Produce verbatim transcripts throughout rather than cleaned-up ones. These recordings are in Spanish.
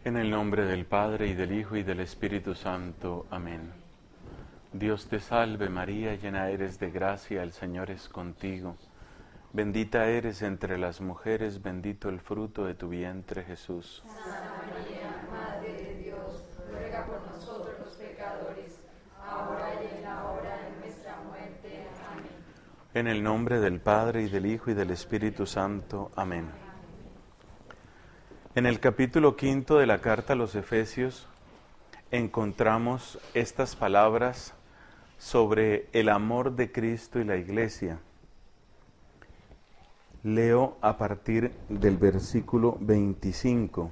En el nombre del Padre, y del Hijo, y del Espíritu Santo. Amén. Dios te salve María, llena eres de gracia, el Señor es contigo. Bendita eres entre las mujeres, bendito el fruto de tu vientre, Jesús. Santa María, Madre de Dios, ruega por nosotros los pecadores, ahora y en la hora de nuestra muerte. Amén. En el nombre del Padre, y del Hijo, y del Espíritu Santo. Amén. En el capítulo quinto de la carta a los Efesios encontramos estas palabras sobre el amor de Cristo y la Iglesia. Leo a partir del versículo veinticinco.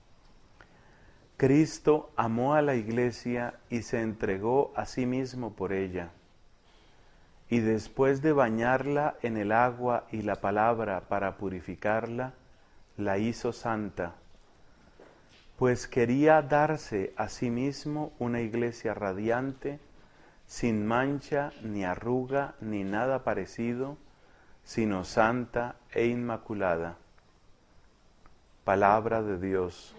Cristo amó a la Iglesia y se entregó a sí mismo por ella. Y después de bañarla en el agua y la palabra para purificarla, la hizo santa, pues quería darse a sí mismo una iglesia radiante, sin mancha, ni arruga, ni nada parecido, sino santa e inmaculada. Palabra de Dios.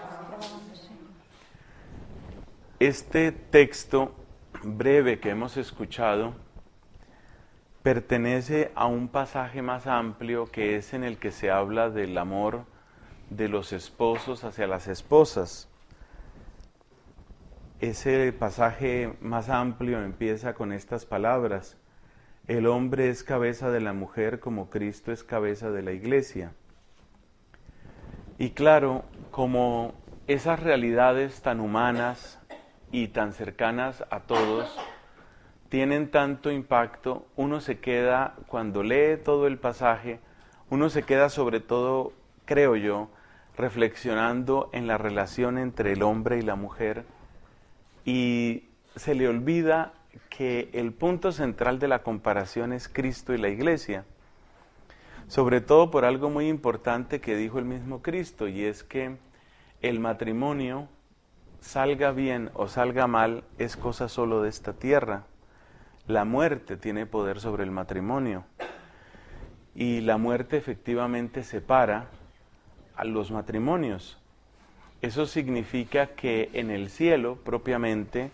Este texto breve que hemos escuchado pertenece a un pasaje más amplio, que es en el que se habla del amor de los esposos hacia las esposas. Ese pasaje más amplio empieza con estas palabras: el hombre es cabeza de la mujer como Cristo es cabeza de la Iglesia. Y claro, como esas realidades tan humanas y tan cercanas a todos tienen tanto impacto, uno se queda, cuando lee todo el pasaje, uno se queda sobre todo, creo yo, reflexionando en la relación entre el hombre y la mujer, y se le olvida que el punto central de la comparación es Cristo y la Iglesia, sobre todo por algo muy importante que dijo el mismo Cristo, y es que el matrimonio, salga bien o salga mal, es cosa solo de esta tierra. La muerte tiene poder sobre el matrimonio, y la muerte efectivamente separa a los matrimonios. Eso significa que en el cielo propiamente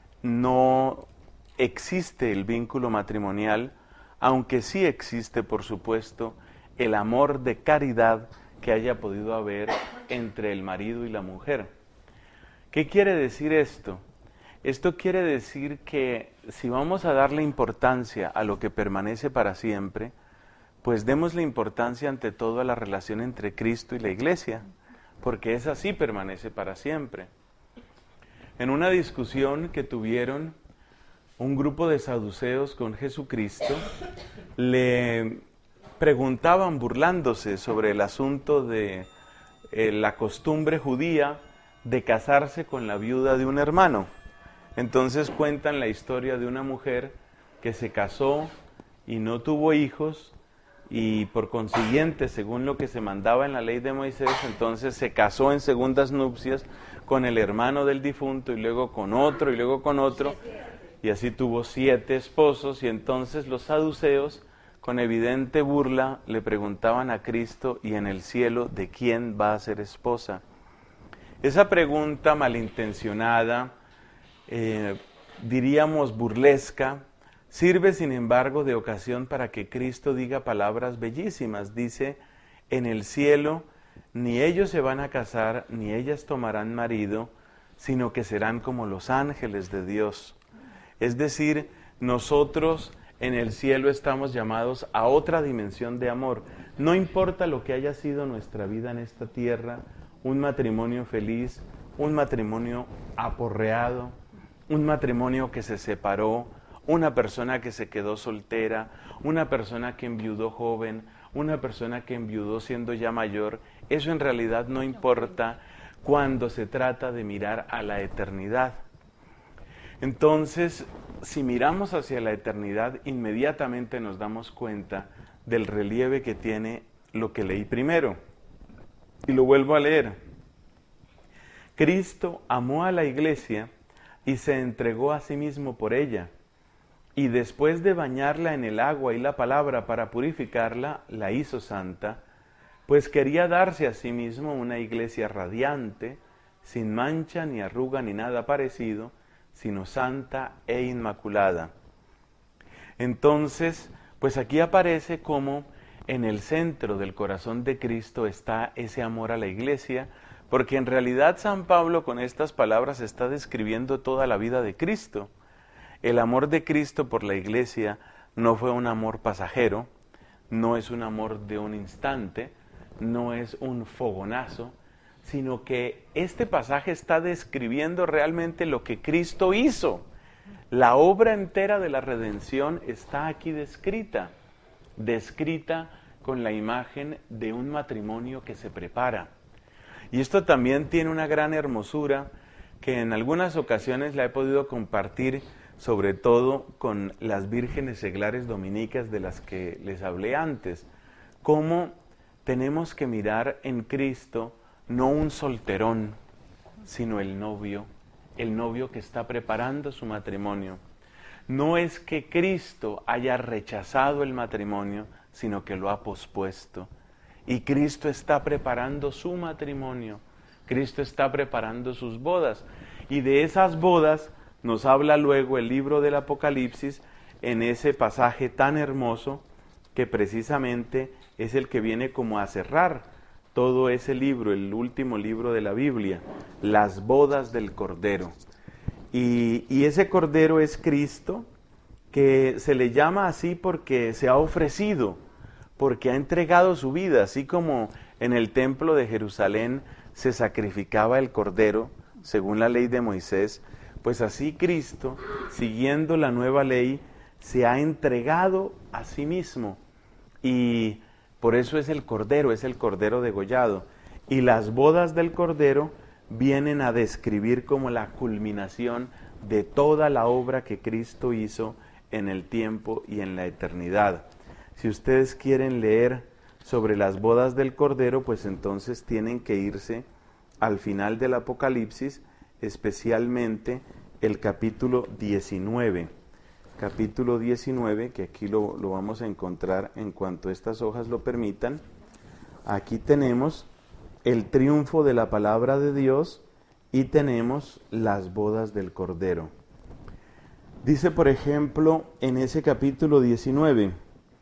no existe el vínculo matrimonial, aunque sí existe, por supuesto, el amor de caridad que haya podido haber entre el marido y la mujer. ¿Qué quiere decir esto? Esto quiere decir que si vamos a darle importancia a lo que permanece para siempre, pues démosle importancia ante todo a la relación entre Cristo y la Iglesia, porque esa sí permanece para siempre. En una discusión que tuvieron un grupo de saduceos con Jesucristo, le preguntaban burlándose sobre el asunto de eh, la costumbre judía de casarse con la viuda de un hermano. Entonces cuentan la historia de una mujer que se casó y no tuvo hijos, y por consiguiente, según lo que se mandaba en la ley de Moisés, entonces se casó en segundas nupcias con el hermano del difunto, y luego con otro, y luego con otro, y así tuvo siete esposos. Y entonces los saduceos, con evidente burla, le preguntaban a Cristo: ¿y en el cielo de quién va a ser esposa? Esa pregunta malintencionada, eh, diríamos burlesca, sirve sin embargo de ocasión para que Cristo diga palabras bellísimas. Dice: en el cielo ni ellos se van a casar, ni ellas tomarán marido, sino que serán como los ángeles de Dios. Es decir, nosotros en el cielo estamos llamados a otra dimensión de amor. No importa lo que haya sido nuestra vida en esta tierra, un matrimonio feliz, un matrimonio aporreado, un matrimonio que se separó, una persona que se quedó soltera, una persona que enviudó joven, una persona que enviudó siendo ya mayor, eso en realidad no importa cuando se trata de mirar a la eternidad. Entonces, si miramos hacia la eternidad, inmediatamente nos damos cuenta del relieve que tiene lo que leí primero. Y lo vuelvo a leer. Cristo amó a la Iglesia y se entregó a sí mismo por ella. Y después de bañarla en el agua y la palabra para purificarla, la hizo santa, pues quería darse a sí mismo una iglesia radiante, sin mancha ni arruga ni nada parecido, sino santa e inmaculada. Entonces, pues aquí aparece como en el centro del corazón de Cristo está ese amor a la Iglesia, porque en realidad San Pablo con estas palabras está describiendo toda la vida de Cristo. El amor de Cristo por la Iglesia no fue un amor pasajero, no es un amor de un instante, no es un fogonazo, sino que este pasaje está describiendo realmente lo que Cristo hizo. La obra entera de la redención está aquí descrita, descrita con la imagen de un matrimonio que se prepara. Y esto también tiene una gran hermosura que en algunas ocasiones la he podido compartir, sobre todo con las vírgenes seglares dominicas de las que les hablé antes, cómo tenemos que mirar en Cristo no un solterón, sino el novio, el novio que está preparando su matrimonio. No es que Cristo haya rechazado el matrimonio, sino que lo ha pospuesto. Y Cristo está preparando su matrimonio, Cristo está preparando sus bodas. Y de esas bodas nos habla luego el libro del Apocalipsis en ese pasaje tan hermoso que precisamente es el que viene como a cerrar todo ese libro, el último libro de la Biblia, las bodas del Cordero. Y, y ese Cordero es Cristo, que se le llama así porque se ha ofrecido, porque ha entregado su vida, así como en el templo de Jerusalén se sacrificaba el Cordero, según la ley de Moisés, pues así Cristo, siguiendo la nueva ley, se ha entregado a sí mismo. Y por eso es el Cordero, es el Cordero degollado. Y las bodas del Cordero vienen a describir como la culminación de toda la obra que Cristo hizo en el tiempo y en la eternidad. Si ustedes quieren leer sobre las bodas del Cordero, pues entonces tienen que irse al final del Apocalipsis, especialmente el capítulo diecinueve. Capítulo diecinueve, que aquí lo, lo vamos a encontrar en cuanto estas hojas lo permitan. Aquí tenemos el triunfo de la palabra de Dios y tenemos las bodas del Cordero. Dice, por ejemplo, en ese capítulo diecinueve,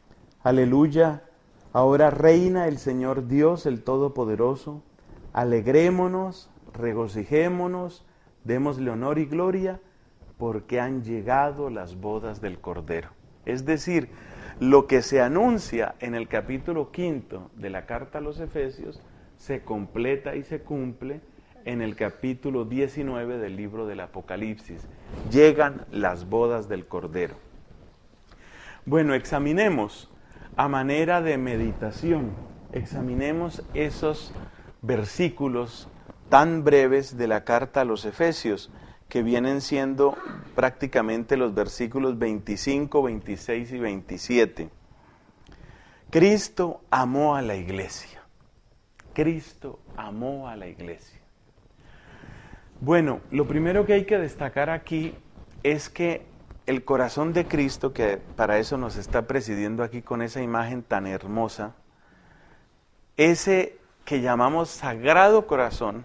aleluya, ahora reina el Señor Dios, el Todopoderoso, alegrémonos, regocijémonos, démosle honor y gloria, porque han llegado las bodas del Cordero. Es decir, lo que se anuncia en el capítulo quinto de la carta a los Efesios se completa y se cumple en el capítulo diecinueve del libro del Apocalipsis. Llegan las bodas del Cordero. Bueno, examinemos a manera de meditación, examinemos esos versículos tan breves de la carta a los Efesios, que vienen siendo prácticamente los versículos veinticinco, veintiséis y veintisiete. Cristo amó a la iglesia. Cristo amó a la iglesia. Bueno, lo primero que hay que destacar aquí es que el corazón de Cristo, que para eso nos está presidiendo aquí con esa imagen tan hermosa, ese que llamamos Sagrado Corazón,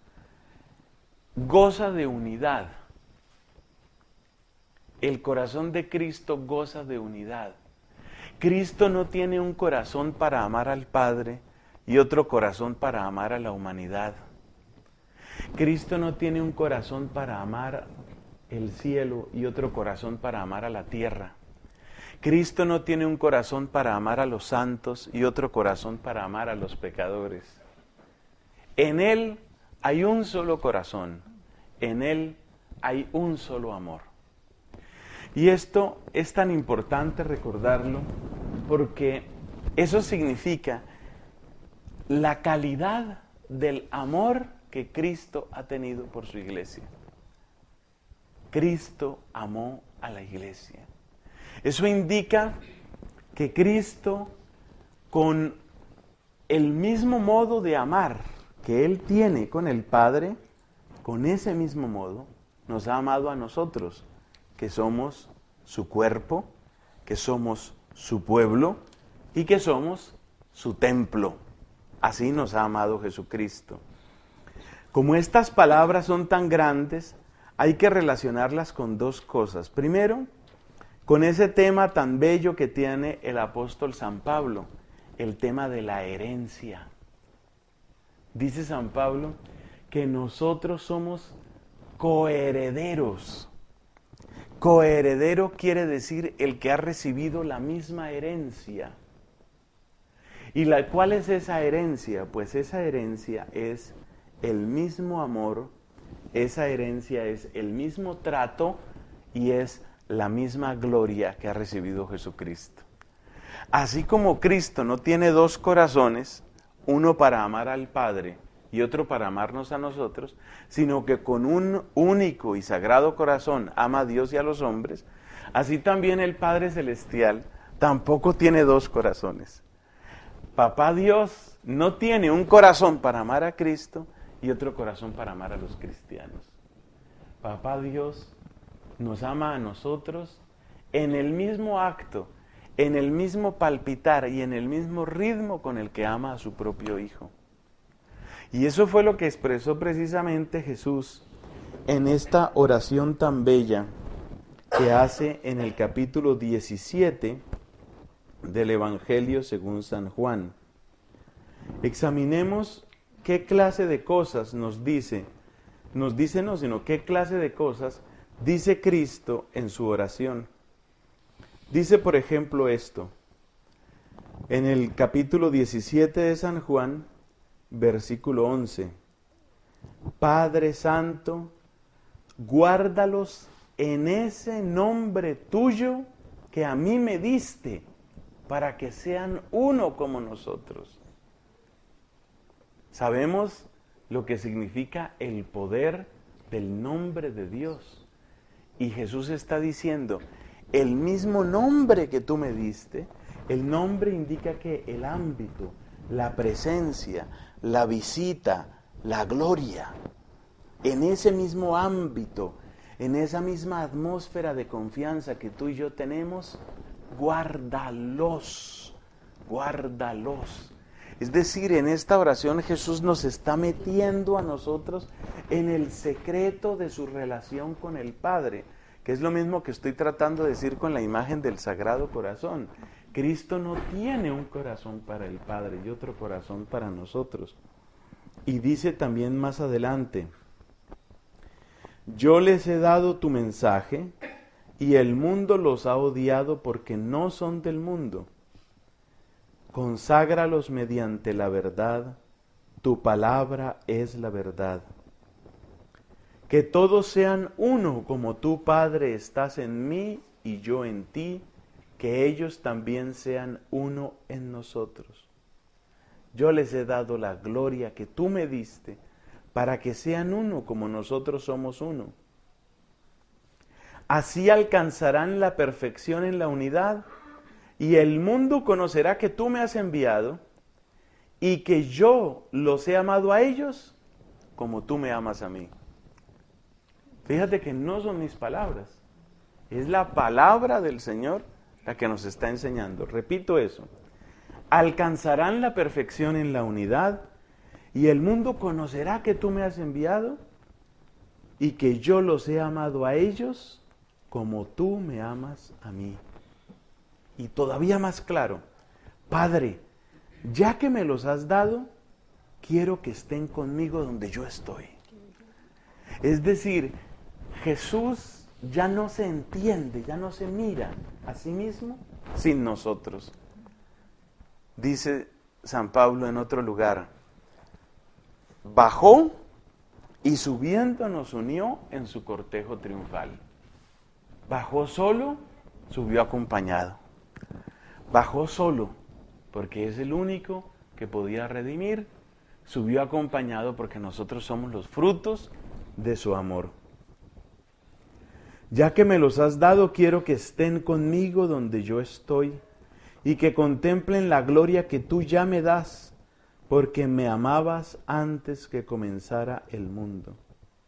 goza de unidad. El corazón de Cristo goza de unidad. Cristo no tiene un corazón para amar al Padre y otro corazón para amar a la humanidad. Cristo no tiene un corazón para amar el cielo y otro corazón para amar a la tierra. Cristo no tiene un corazón para amar a los santos y otro corazón para amar a los pecadores. En Él hay un solo corazón, en Él hay un solo amor. Y esto es tan importante recordarlo porque eso significa la calidad del amor que Cristo ha tenido por su iglesia. Cristo amó a la iglesia. Eso indica que Cristo, con el mismo modo de amar que Él tiene con el Padre, con ese mismo modo nos ha amado a nosotros, que somos su cuerpo, que somos su pueblo y que somos su templo. Así nos ha amado Jesucristo. Como estas palabras son tan grandes, hay que relacionarlas con dos cosas. Primero, con ese tema tan bello que tiene el apóstol San Pablo, el tema de la herencia. Dice San Pablo que nosotros somos coherederos. Coheredero quiere decir el que ha recibido la misma herencia. ¿Y la, cuál es esa herencia? Pues esa herencia es el mismo amor, esa herencia es el mismo trato y es la misma gloria que ha recibido Jesucristo. Así como Cristo no tiene dos corazones, uno para amar al Padre y otro para amarnos a nosotros, sino que con un único y sagrado corazón ama a Dios y a los hombres, así también el Padre Celestial tampoco tiene dos corazones. Papá Dios no tiene un corazón para amar a Cristo y otro corazón para amar a los cristianos. Papá Dios nos ama a nosotros en el mismo acto, en el mismo palpitar y en el mismo ritmo con el que ama a su propio Hijo. Y eso fue lo que expresó precisamente Jesús en esta oración tan bella que hace en el capítulo diecisiete del Evangelio según San Juan. Examinemos qué clase de cosas nos dice, nos dice no, sino qué clase de cosas dice Cristo en su oración. Dice, por ejemplo, esto, en el capítulo diecisiete de San Juan, versículo once. Padre Santo, guárdalos en ese nombre tuyo que a mí me diste, para que sean uno como nosotros. Sabemos lo que significa el poder del nombre de Dios. Y Jesús está diciendo, el mismo nombre que tú me diste, el nombre indica que el ámbito, la presencia, la visita, la gloria, en ese mismo ámbito, en esa misma atmósfera de confianza que tú y yo tenemos, guárdalos, guárdalos. Es decir, en esta oración Jesús nos está metiendo a nosotros en el secreto de su relación con el Padre, que es lo mismo que estoy tratando de decir con la imagen del Sagrado Corazón. Cristo no tiene un corazón para el Padre y otro corazón para nosotros. Y dice también más adelante, yo les he dado tu mensaje y el mundo los ha odiado porque no son del mundo. Conságralos mediante la verdad, tu palabra es la verdad. Que todos sean uno como tú, Padre, estás en mí y yo en ti, que ellos también sean uno en nosotros. Yo les he dado la gloria que tú me diste, para que sean uno como nosotros somos uno. Así alcanzarán la perfección en la unidad, y el mundo conocerá que tú me has enviado, y que yo los he amado a ellos como tú me amas a mí. Fíjate que no son mis palabras, es la palabra del Señor la que nos está enseñando. Repito eso, alcanzarán la perfección en la unidad, y el mundo conocerá que tú me has enviado, y que yo los he amado a ellos como tú me amas a mí. Y todavía más claro, Padre, ya que me los has dado, quiero que estén conmigo donde yo estoy. Es decir, Jesús ya no se entiende, ya no se mira a sí mismo sin nosotros. Dice San Pablo en otro lugar, bajó y subiendo nos unió en su cortejo triunfal. Bajó solo, subió acompañado. Bajó solo, porque es el único que podía redimir. Subió acompañado porque nosotros somos los frutos de su amor. Ya que me los has dado, quiero que estén conmigo donde yo estoy y que contemplen la gloria que tú ya me das, porque me amabas antes que comenzara el mundo.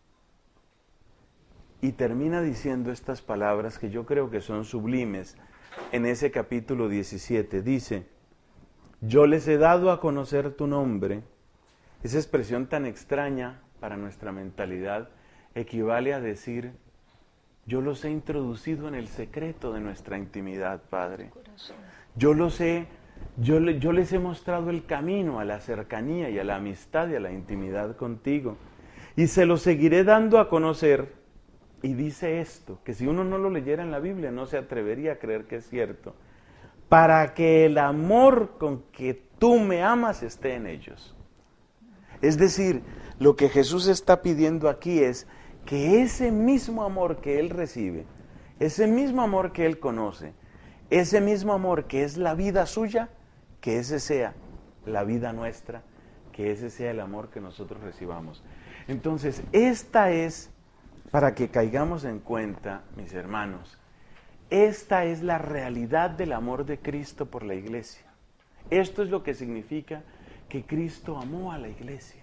Y termina diciendo estas palabras que yo creo que son sublimes en ese capítulo diecisiete. Dice, yo les he dado a conocer tu nombre. Esa expresión tan extraña para nuestra mentalidad equivale a decir, yo los he introducido en el secreto de nuestra intimidad, Padre. Yo los he, yo, yo les he mostrado el camino a la cercanía y a la amistad y a la intimidad contigo. Y se los seguiré dando a conocer. Y dice esto, que si uno no lo leyera en la Biblia no se atrevería a creer que es cierto. Para que el amor con que tú me amas esté en ellos. Es decir, lo que Jesús está pidiendo aquí es que ese mismo amor que Él recibe, ese mismo amor que Él conoce, ese mismo amor que es la vida suya, que ese sea la vida nuestra, que ese sea el amor que nosotros recibamos. Entonces, esta es, para que caigamos en cuenta, mis hermanos, esta es la realidad del amor de Cristo por la iglesia. Esto es lo que significa que Cristo amó a la iglesia.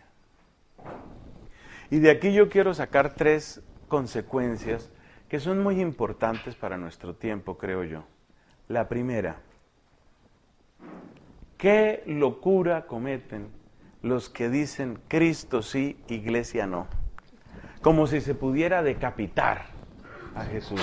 Y de aquí yo quiero sacar tres consecuencias que son muy importantes para nuestro tiempo, creo yo. La primera, ¿qué locura cometen los que dicen Cristo sí, iglesia no? Como si se pudiera decapitar a Jesús.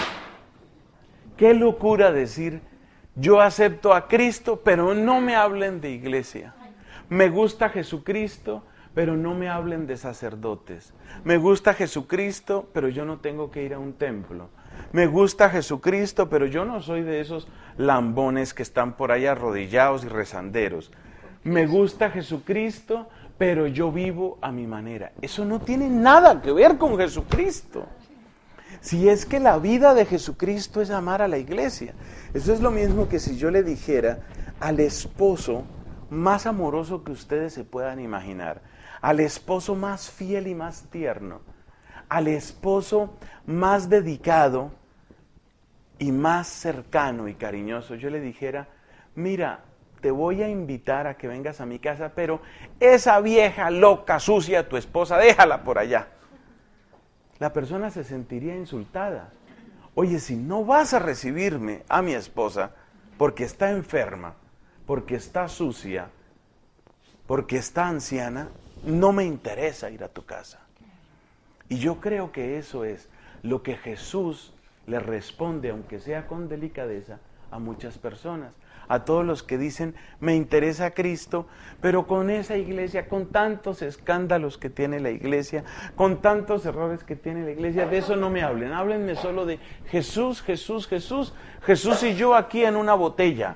Qué locura decir, yo acepto a Cristo, pero no me hablen de iglesia. Me gusta Jesucristo, pero no me hablen de sacerdotes. Me gusta Jesucristo, pero yo no tengo que ir a un templo. Me gusta Jesucristo, pero yo no soy de esos lambones que están por ahí arrodillados y rezanderos. Me gusta Jesucristo, pero yo vivo a mi manera. Eso no tiene nada que ver con Jesucristo. Si es que la vida de Jesucristo es amar a la iglesia. Eso es lo mismo que si yo le dijera al esposo más amoroso que ustedes se puedan imaginar, al esposo más fiel y más tierno, al esposo más dedicado y más cercano y cariñoso, yo le dijera, mira, te voy a invitar a que vengas a mi casa, pero esa vieja loca, sucia, tu esposa, déjala por allá. La persona se sentiría insultada. Oye, si no vas a recibirme a mi esposa porque está enferma, porque está sucia, porque está anciana, no me interesa ir a tu casa. Y yo creo que eso es lo que Jesús le responde, aunque sea con delicadeza, a muchas personas. A todos los que dicen, me interesa Cristo, pero con esa iglesia, con tantos escándalos que tiene la iglesia, con tantos errores que tiene la iglesia, de eso no me hablen. Háblenme solo de Jesús, Jesús, Jesús, Jesús y yo aquí en una botella.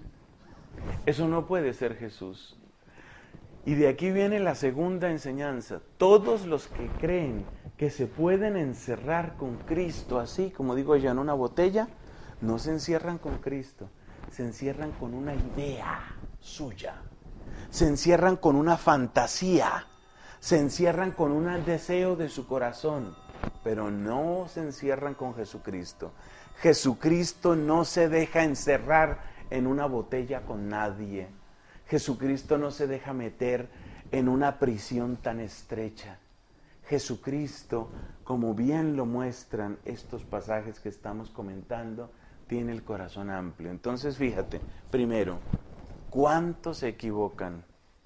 Eso no puede ser Jesús. Y de aquí viene la segunda enseñanza. Todos los que creen que se pueden encerrar con Cristo, así como digo yo, en una botella, no se encierran con Cristo, se encierran con una idea suya, se encierran con una fantasía, se encierran con un deseo de su corazón, pero no se encierran con Jesucristo. Jesucristo no se deja encerrar en una botella con nadie. Jesucristo no se deja meter en una prisión tan estrecha. Jesucristo, como bien lo muestran estos pasajes que estamos comentando, tiene el corazón amplio. Entonces, fíjate, primero, ¿cuántos se equivocan?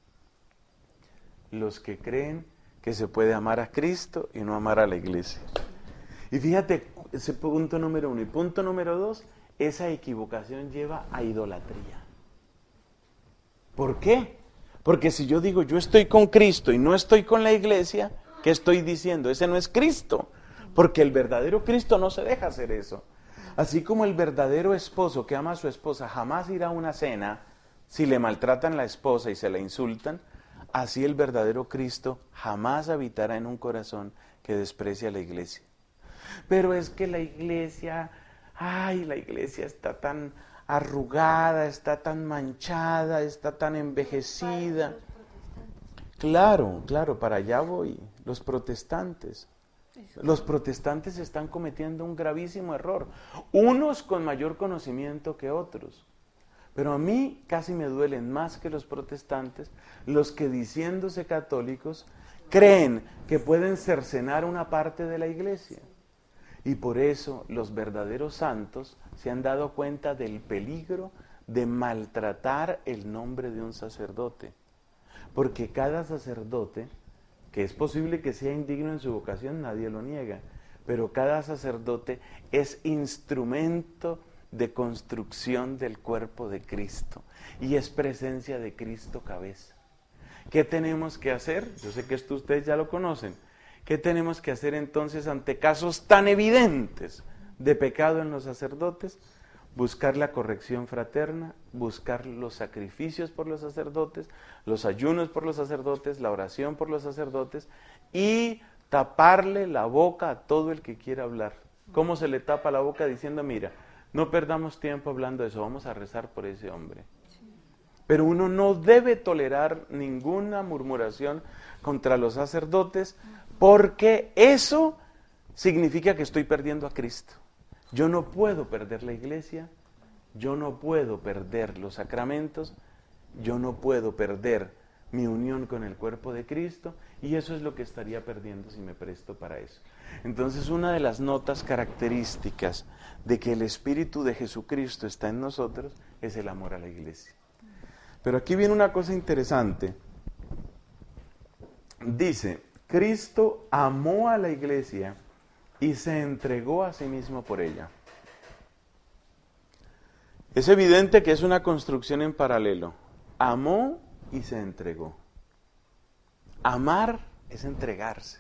Los que creen que se puede amar a Cristo y no amar a la iglesia. Y fíjate, ese punto número uno. Y punto número dos, esa equivocación lleva a idolatría. ¿Por qué? Porque si yo digo, yo estoy con Cristo y no estoy con la iglesia, ¿qué estoy diciendo? Ese no es Cristo, porque el verdadero Cristo no se deja hacer eso. Así como el verdadero esposo que ama a su esposa jamás irá a una cena si le maltratan la esposa y se la insultan, así el verdadero Cristo jamás habitará en un corazón que desprecia a la iglesia. Pero es que la iglesia, ay, la iglesia está tan arrugada, está tan manchada, está tan envejecida. Claro, claro, para allá voy. Los protestantes. Los protestantes están cometiendo un gravísimo error. Unos con mayor conocimiento que otros. Pero a mí casi me duelen más que los protestantes los que, diciéndose católicos, creen que pueden cercenar una parte de la iglesia. Y por eso los verdaderos santos se han dado cuenta del peligro de maltratar el nombre de un sacerdote. Porque cada sacerdote que es posible que sea indigno en su vocación, nadie lo niega, pero cada sacerdote es instrumento de construcción del cuerpo de Cristo y es presencia de Cristo cabeza. ¿Qué tenemos que hacer? Yo sé que esto ustedes ya lo conocen. ¿Qué tenemos que hacer entonces ante casos tan evidentes de pecado en los sacerdotes? Buscar la corrección fraterna, buscar los sacrificios por los sacerdotes, los ayunos por los sacerdotes, la oración por los sacerdotes y taparle la boca a todo el que quiera hablar. ¿Cómo se le tapa la boca? Diciendo, mira, no perdamos tiempo hablando de eso, vamos a rezar por ese hombre. Pero uno no debe tolerar ninguna murmuración contra los sacerdotes porque eso significa que estoy perdiendo a Cristo. Yo no puedo perder la iglesia, yo no puedo perder los sacramentos, yo no puedo perder mi unión con el cuerpo de Cristo y eso es lo que estaría perdiendo si me presto para eso. Entonces, una de las notas características de que el Espíritu de Jesucristo está en nosotros es el amor a la iglesia. Pero aquí viene una cosa interesante. Dice, Cristo amó a la iglesia y se entregó a sí mismo por ella. Es evidente que es una construcción en paralelo. Amó y se entregó. Amar es entregarse.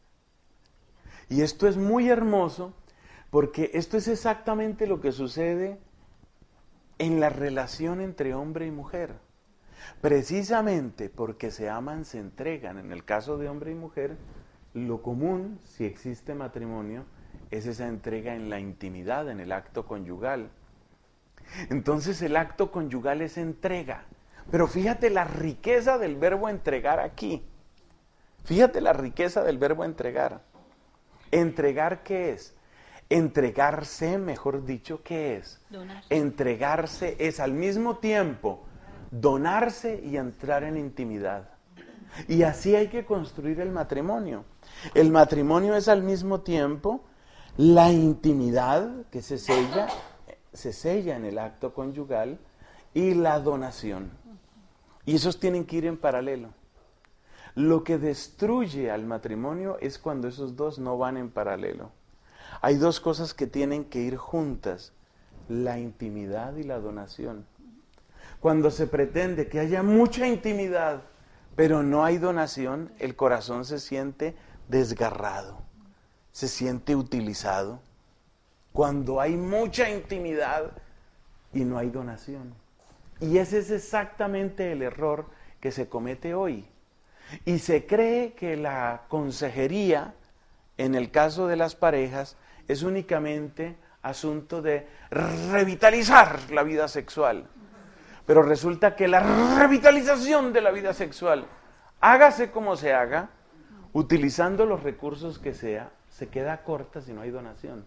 Y esto es muy hermoso porque esto es exactamente lo que sucede en la relación entre hombre y mujer. Precisamente porque se aman, se entregan. En el caso de hombre y mujer, lo común, si existe matrimonio, es esa entrega en la intimidad, en el acto conyugal. Entonces el acto conyugal es entrega. Pero fíjate la riqueza del verbo entregar aquí. Fíjate la riqueza del verbo entregar. ¿Entregar qué es? Entregarse, mejor dicho, ¿qué es? Donarse. Entregarse es al mismo tiempo donarse y entrar en intimidad. Y así hay que construir el matrimonio. El matrimonio es al mismo tiempo la intimidad que se sella, se sella en el acto conyugal y la donación. Y esos tienen que ir en paralelo. Lo que destruye al matrimonio es cuando esos dos no van en paralelo. Hay dos cosas que tienen que ir juntas, la intimidad y la donación. Cuando se pretende que haya mucha intimidad, pero no hay donación, el corazón se siente desgarrado, se siente utilizado. Cuando hay mucha intimidad y no hay donación. Y ese es exactamente el error que se comete hoy. Y se cree que la consejería, en el caso de las parejas, es únicamente asunto de revitalizar la vida sexual. Pero resulta que la revitalización de la vida sexual, hágase como se haga, utilizando los recursos que sea, se queda corta si no hay donación.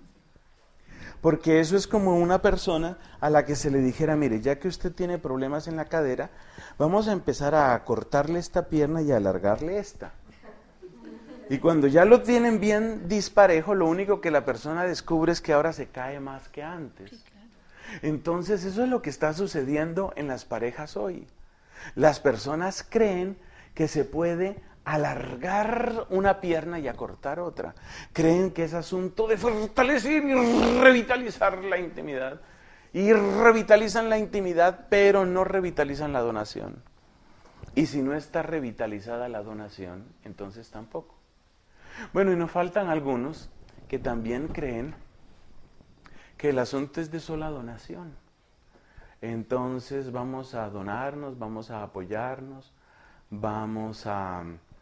Porque eso es como una persona a la que se le dijera, mire, ya que usted tiene problemas en la cadera, vamos a empezar a cortarle esta pierna y a alargarle esta. Y cuando ya lo tienen bien disparejo, lo único que la persona descubre es que ahora se cae más que antes. Entonces eso es lo que está sucediendo en las parejas hoy. Las personas creen que se puede alargar una pierna y acortar otra. Creen que es asunto de fortalecer y revitalizar la intimidad. Y revitalizan la intimidad, pero no revitalizan la donación. Y si no está revitalizada la donación, entonces tampoco. Bueno, y nos faltan algunos que también creen que el asunto es de sola donación. Entonces vamos a donarnos, vamos a apoyarnos, vamos a,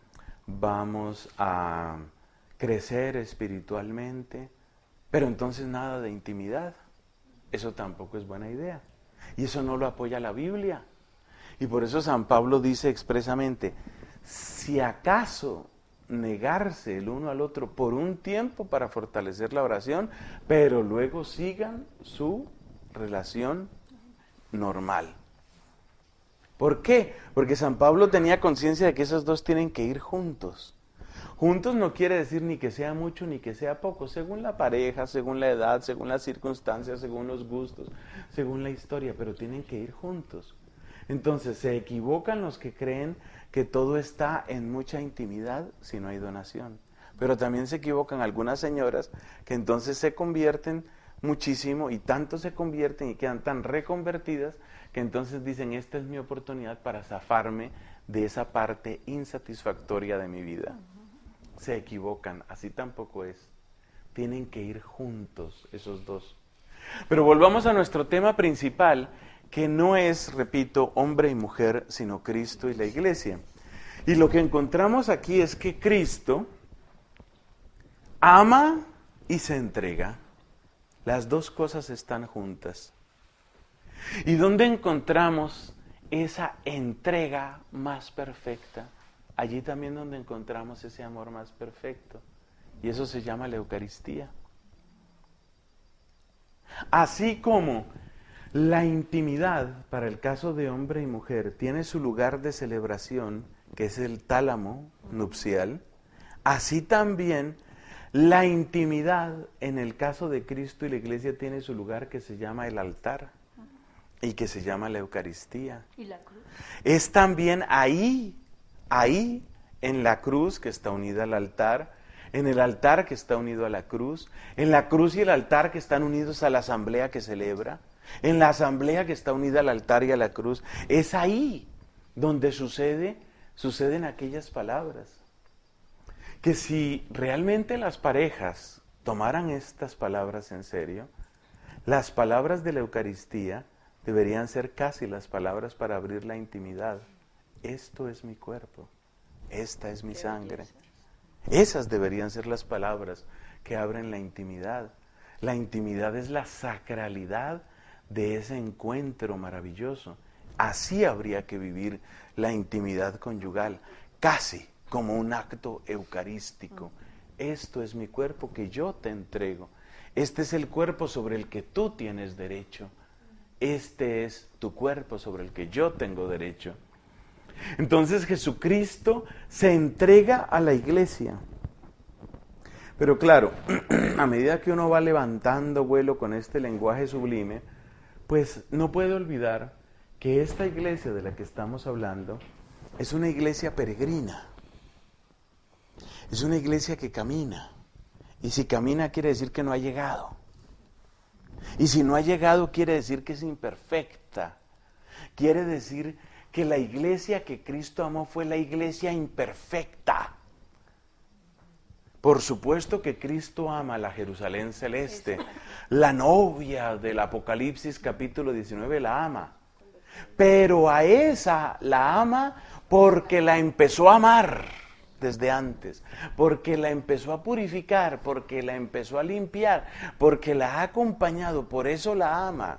vamos a crecer espiritualmente, pero entonces nada de intimidad. Eso tampoco es buena idea. Y eso no lo apoya la Biblia. Y por eso San Pablo dice expresamente, si acaso negarse el uno al otro por un tiempo para fortalecer la oración, pero luego sigan su relación normal. ¿Por qué? Porque San Pablo tenía conciencia de que esos dos tienen que ir juntos. Juntos no quiere decir ni que sea mucho ni que sea poco, según la pareja, según la edad, según las circunstancias, según los gustos, según la historia, pero tienen que ir juntos. Entonces se equivocan los que creen que todo está en mucha intimidad si no hay donación. Pero también se equivocan algunas señoras que entonces se convierten muchísimo y tanto se convierten y quedan tan reconvertidas que entonces dicen, esta es mi oportunidad para zafarme de esa parte insatisfactoria de mi vida. Se equivocan, así tampoco es. Tienen que ir juntos esos dos. Pero volvamos a nuestro tema principal, que no es, repito, hombre y mujer, sino Cristo y la Iglesia. Y lo que encontramos aquí es que Cristo ama y se entrega. Las dos cosas están juntas. ¿Y dónde encontramos esa entrega más perfecta? Allí también donde encontramos ese amor más perfecto. Y eso se llama la Eucaristía. Así como la intimidad, para el caso de hombre y mujer, tiene su lugar de celebración, que es el tálamo nupcial, así también la intimidad en el caso de Cristo y la Iglesia tiene su lugar que se llama el altar y que se llama la Eucaristía. ¿Y la cruz? Es también ahí, ahí en la cruz que está unida al altar, en el altar que está unido a la cruz, en la cruz y el altar que están unidos a la asamblea que celebra, en la asamblea que está unida al altar y a la cruz. Es ahí donde sucede, suceden aquellas palabras. Que si realmente las parejas tomaran estas palabras en serio, las palabras de la Eucaristía deberían ser casi las palabras para abrir la intimidad. Esto es mi cuerpo, esta es mi sangre. Esas deberían ser las palabras que abren la intimidad. La intimidad es la sacralidad de ese encuentro maravilloso. Así habría que vivir la intimidad conyugal, casi como un acto eucarístico. Esto es mi cuerpo que yo te entrego. Este es el cuerpo sobre el que tú tienes derecho. Este es tu cuerpo sobre el que yo tengo derecho. Entonces Jesucristo se entrega a la Iglesia. Pero claro, a medida que uno va levantando vuelo con este lenguaje sublime, pues no puede olvidar que esta Iglesia de la que estamos hablando es una iglesia peregrina. Es una iglesia que camina. Y si camina quiere decir que no ha llegado. Y si no ha llegado quiere decir que es imperfecta. Quiere decir que la iglesia que Cristo amó fue la iglesia imperfecta. Por supuesto que Cristo ama la Jerusalén celeste. La novia del Apocalipsis capítulo diecinueve la ama. Pero a esa la ama porque la empezó a amar desde antes, porque la empezó a purificar, porque la empezó a limpiar, porque la ha acompañado, por eso la ama.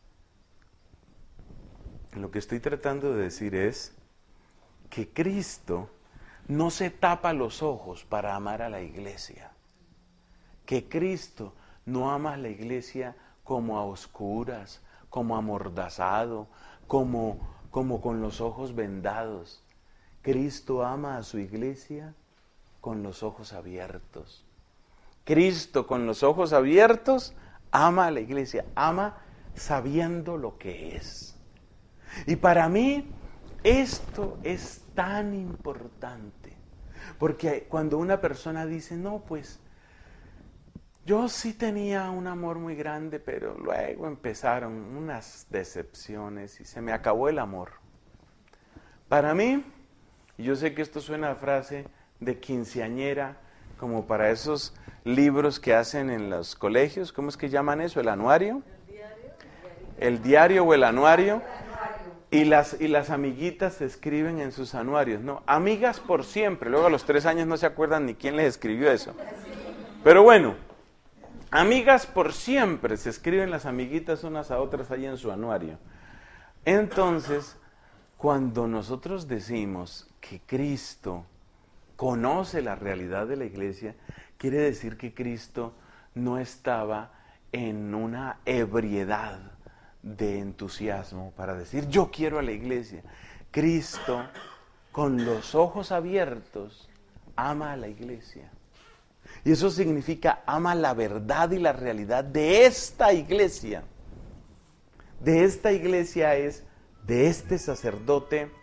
Lo que estoy tratando de decir es que Cristo no se tapa los ojos para amar a la iglesia, que Cristo no ama a la iglesia como a oscuras, como amordazado, como, como con los ojos vendados. Cristo ama a su iglesia con los ojos abiertos. Cristo con los ojos abiertos ama a la iglesia, ama sabiendo lo que es. Y para mí esto es tan importante, porque cuando una persona dice, no, pues yo sí tenía un amor muy grande, pero luego empezaron unas decepciones y se me acabó el amor. Para mí, y yo sé que esto suena a frase de quinceañera, como para esos libros que hacen en los colegios, ¿cómo es que llaman eso? ¿El anuario? El diario, el diario o el anuario. Y las, y las amiguitas se escriben en sus anuarios, ¿no? Amigas por siempre. Luego a los tres años no se acuerdan ni quién les escribió eso. Pero bueno, amigas por siempre. Se escriben las amiguitas unas a otras ahí en su anuario. Entonces, cuando nosotros decimos que Cristo conoce la realidad de la iglesia, quiere decir que Cristo no estaba en una ebriedad de entusiasmo para decir, yo quiero a la iglesia. Cristo, con los ojos abiertos, ama a la iglesia. Y eso significa, ama la verdad y la realidad de esta iglesia. De esta iglesia es, de este sacerdote,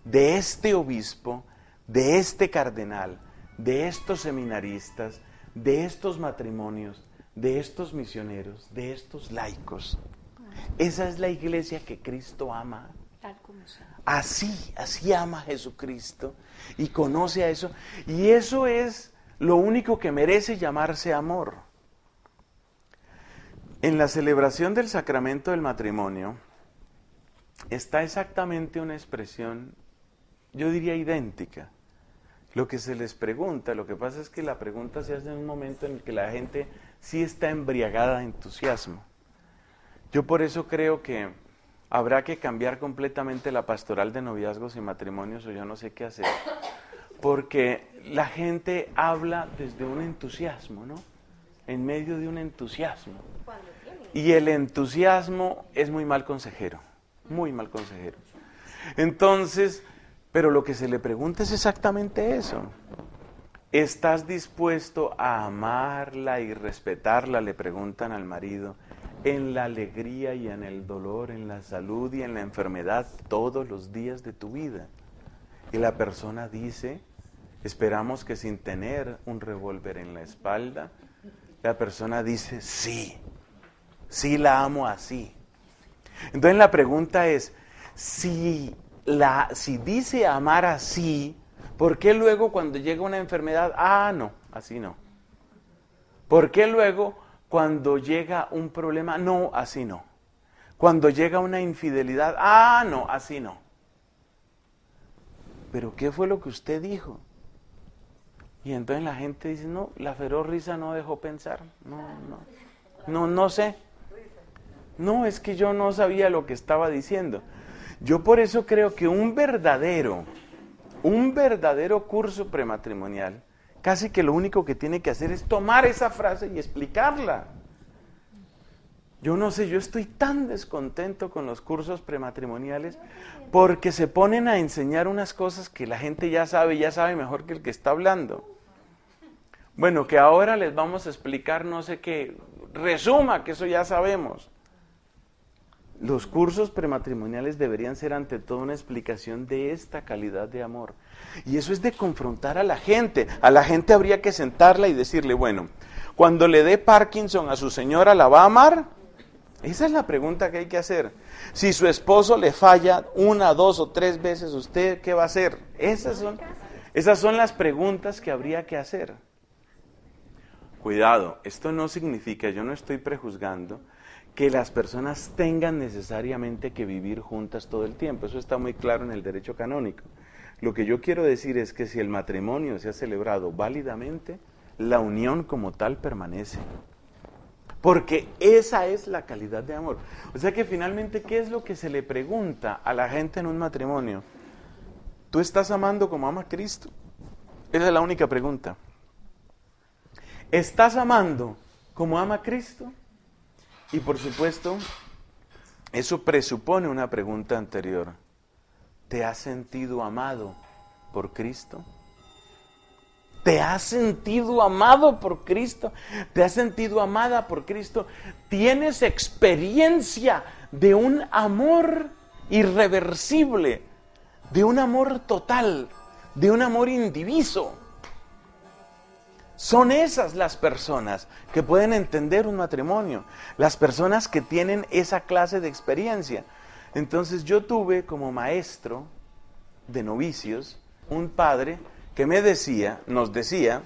de este obispo, de este cardenal, de estos seminaristas, de estos matrimonios, de estos misioneros, de estos laicos. Esa es la iglesia que Cristo ama. Así, así ama a Jesucristo y conoce a eso. Y eso es lo único que merece llamarse amor. En la celebración del sacramento del matrimonio está exactamente una expresión, yo diría idéntica. Lo que se les pregunta, lo que pasa es que la pregunta se hace en un momento en el que la gente sí está embriagada de entusiasmo. Yo por eso creo que habrá que cambiar completamente la pastoral de noviazgos y matrimonios, o yo no sé qué hacer, porque la gente habla desde un entusiasmo, ¿no? En medio de un entusiasmo. Y el entusiasmo es muy mal consejero, muy mal consejero. Entonces, pero lo que se le pregunta es exactamente eso. ¿Estás dispuesto a amarla y respetarla? Le preguntan al marido, en la alegría y en el dolor, en la salud y en la enfermedad, todos los días de tu vida. Y la persona dice, esperamos que sin tener un revólver en la espalda, la persona dice, sí, sí la amo así. Entonces la pregunta es, si, la, si dice amar así, ¿por qué luego cuando llega una enfermedad, ah, no, así no? ¿Por qué luego cuando llega un problema, no, así no? Cuando llega una infidelidad, ah, no, así no. ¿Pero qué fue lo que usted dijo? Y entonces la gente dice, no, la feroz risa no dejó pensar, no, no, no, no sé. No, es que yo no sabía lo que estaba diciendo. Yo por eso creo que un verdadero, un verdadero curso prematrimonial, casi que lo único que tiene que hacer es tomar esa frase y explicarla. Yo no sé, yo estoy tan descontento con los cursos prematrimoniales porque se ponen a enseñar unas cosas que la gente ya sabe, ya sabe mejor que el que está hablando. Bueno, que ahora les vamos a explicar no sé qué, resuma que eso ya sabemos. Los cursos prematrimoniales deberían ser ante todo una explicación de esta calidad de amor. Y eso es de confrontar a la gente. A la gente habría que sentarla y decirle, bueno, cuando le dé Parkinson a su señora, ¿la va a amar? Esa es la pregunta que hay que hacer. Si su esposo le falla una, dos o tres veces, ¿usted qué va a hacer? Esas son, esas son las preguntas que habría que hacer. Cuidado, esto no significa, yo no estoy prejuzgando, que las personas tengan necesariamente que vivir juntas todo el tiempo. Eso está muy claro en el derecho canónico. Lo que yo quiero decir es que si el matrimonio se ha celebrado válidamente, la unión como tal permanece. Porque esa es la calidad de amor. O sea que finalmente, ¿qué es lo que se le pregunta a la gente en un matrimonio? ¿Tú estás amando como ama Cristo? Esa es la única pregunta. ¿Estás amando como ama Cristo? Y por supuesto, eso presupone una pregunta anterior. ¿Te has sentido amado por Cristo? ¿Te has sentido amado por Cristo? ¿Te has sentido amada por Cristo? ¿Tienes experiencia de un amor irreversible, de un amor total, de un amor indiviso? Son esas las personas que pueden entender un matrimonio, las personas que tienen esa clase de experiencia. Entonces yo tuve como maestro de novicios un padre que me decía, nos decía,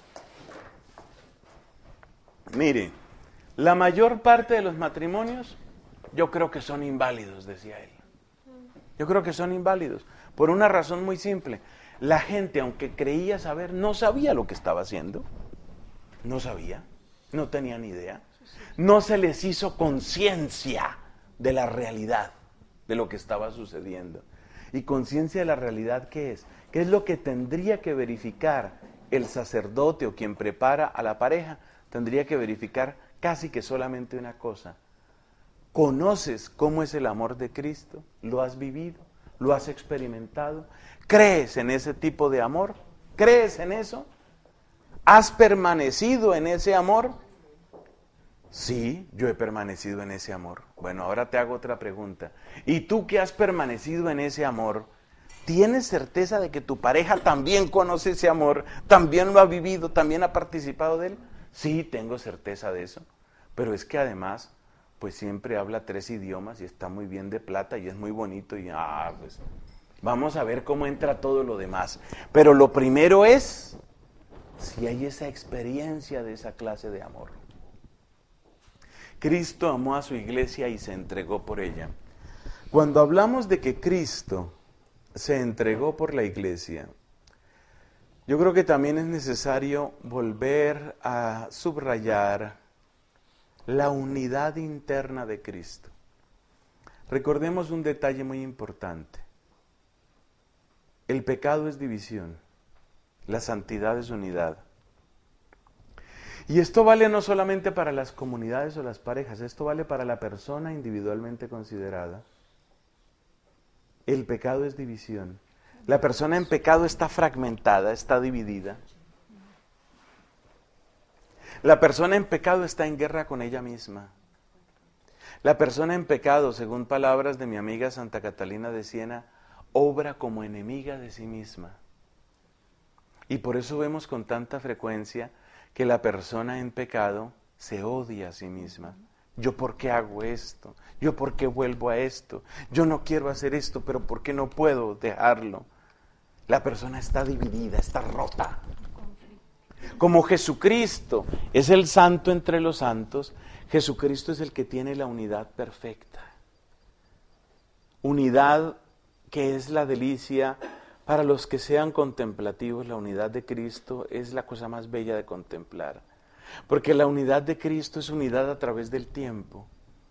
mire, la mayor parte de los matrimonios yo creo que son inválidos, decía él. Yo creo que son inválidos, por una razón muy simple. La gente, aunque creía saber, no sabía lo que estaba haciendo. No sabía, no tenía ni idea. No se les hizo conciencia de la realidad, de lo que estaba sucediendo. ¿Y conciencia de la realidad qué es? ¿Qué es lo que tendría que verificar el sacerdote o quien prepara a la pareja? Tendría que verificar casi que solamente una cosa. ¿Conoces cómo es el amor de Cristo? ¿Lo has vivido? ¿Lo has experimentado? ¿Crees en ese tipo de amor? ¿Crees en eso? ¿Has permanecido en ese amor? Sí, yo he permanecido en ese amor. Bueno, ahora te hago otra pregunta. ¿Y tú que has permanecido en ese amor, ¿Tienes certeza de que tu pareja también conoce ese amor, también lo ha vivido, también ha participado de él? Sí, tengo certeza de eso. Pero es que además, pues siempre habla tres idiomas y está muy bien de plata y es muy bonito y ah, pues vamos a ver cómo entra todo lo demás. Pero lo primero es si hay esa experiencia de esa clase de amor. Cristo amó a su iglesia y se entregó por ella. Cuando hablamos de que Cristo se entregó por la iglesia, yo creo que también es necesario volver a subrayar la unidad interna de Cristo. Recordemos un detalle muy importante. El pecado es división, la santidad es unidad. Y esto vale no solamente para las comunidades o las parejas, esto vale para la persona individualmente considerada. El pecado es división. La persona en pecado está fragmentada, está dividida. La persona en pecado está en guerra con ella misma. La persona en pecado, según palabras de mi amiga Santa Catalina de Siena, obra como enemiga de sí misma. Y por eso vemos con tanta frecuencia que la persona en pecado se odia a sí misma. ¿Yo por qué hago esto? ¿Yo por qué vuelvo a esto? Yo no quiero hacer esto, pero ¿por qué no puedo dejarlo? La persona está dividida, está rota. Como Jesucristo es el santo entre los santos, Jesucristo es el que tiene la unidad perfecta. Unidad que es la delicia para los que sean contemplativos. La unidad de Cristo es la cosa más bella de contemplar. Porque la unidad de Cristo es unidad a través del tiempo.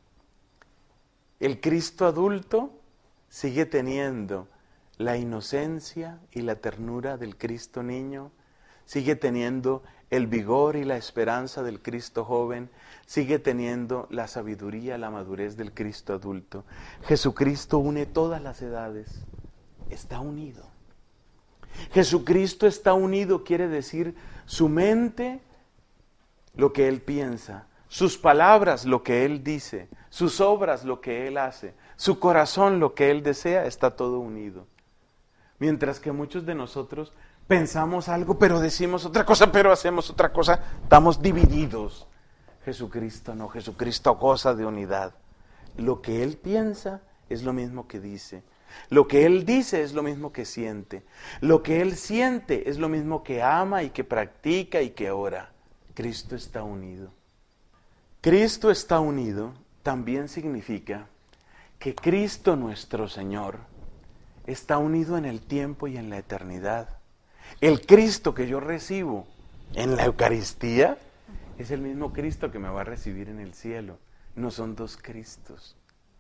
El Cristo adulto sigue teniendo la inocencia y la ternura del Cristo niño, sigue teniendo el vigor y la esperanza del Cristo joven, sigue teniendo la sabiduría, la madurez del Cristo adulto. Jesucristo une todas las edades, está unido. Jesucristo está unido, quiere decir su mente, lo que Él piensa, sus palabras, lo que Él dice, sus obras, lo que Él hace, su corazón, lo que Él desea, está todo unido. Mientras que muchos de nosotros pensamos algo, pero decimos otra cosa, pero hacemos otra cosa, estamos divididos. Jesucristo no, Jesucristo goza de unidad. Lo que Él piensa es lo mismo que dice. Lo que Él dice es lo mismo que siente. Lo que Él siente es lo mismo que ama y que practica y que ora. Cristo está unido. Cristo está unido también significa que Cristo nuestro Señor está unido en el tiempo y en la eternidad. El Cristo que yo recibo en la Eucaristía es el mismo Cristo que me va a recibir en el cielo. No son dos Cristos.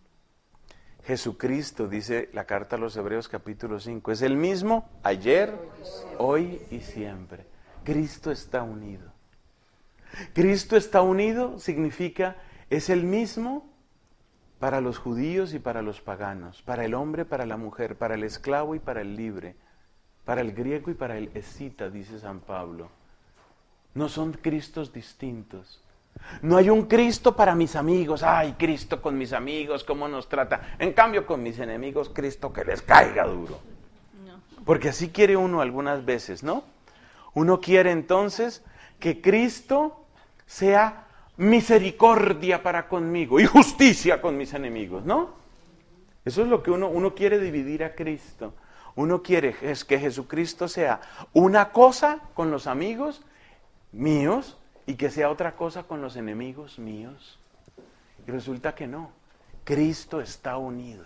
Jesucristo, dice la carta a los Hebreos capítulo cinco, es el mismo ayer, hoy y siempre. Cristo está unido. Cristo está unido significa es el mismo para los judíos y para los paganos, para el hombre, para la mujer, para el esclavo y para el libre, para el griego y para el escita, dice San Pablo. No son Cristos distintos. No hay un Cristo para mis amigos. Ay, Cristo con mis amigos, ¿cómo nos trata? En cambio, con mis enemigos, Cristo que les caiga duro. Porque así quiere uno algunas veces, ¿no? Uno quiere entonces que Cristo sea misericordia para conmigo y justicia con mis enemigos, ¿no? Eso es lo que uno, uno quiere dividir a Cristo. Uno quiere es que Jesucristo sea una cosa con los amigos míos y que sea otra cosa con los enemigos míos. Y resulta que no. Cristo está unido.